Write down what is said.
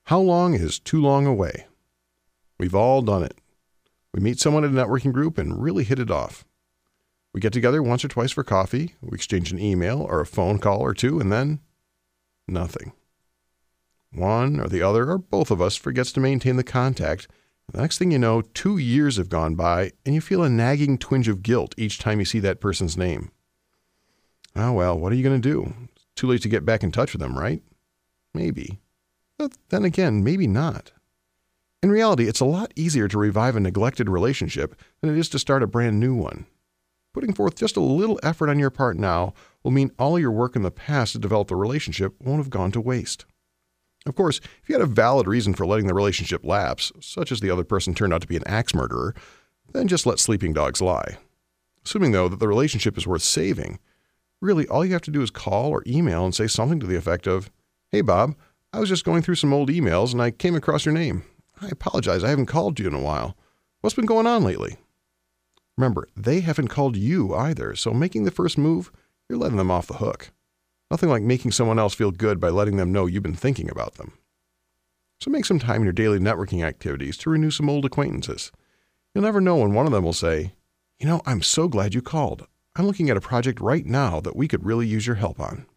How long is too long away? We've all done it. We meet someone at a networking group and really hit it off. We get together once or twice for coffee, we exchange an email or a phone call or two, and then nothing. One or the other or both of us forgets to maintain the contact. The next thing you know, 2 years have gone by, and you feel a nagging twinge of guilt each time you see that person's name. Oh well, what are you going to do? It's too late to get back in touch with them, right? Maybe. But then again, maybe not. In reality, it's a lot easier to revive a neglected relationship than it is to start a brand new one. Putting forth just a little effort on your part now will mean all your work in the past to develop the relationship won't have gone to waste. Of course, if you had a valid reason for letting the relationship lapse, such as the other person turned out to be an axe murderer, then just let sleeping dogs lie. Assuming, though, that the relationship is worth saving, really all you have to do is call or email and say something to the effect of, "Hey Bob, I was just going through some old emails and I came across your name. I apologize, I haven't called you in a while. What's been going on lately?" Remember, they haven't called you either, so making the first move, you're letting them off the hook. Nothing like making someone else feel good by letting them know you've been thinking about them. So make some time in your daily networking activities to renew some old acquaintances. You'll never know when one of them will say, "I'm so glad you called. I'm looking at a project right now that we could really use your help on."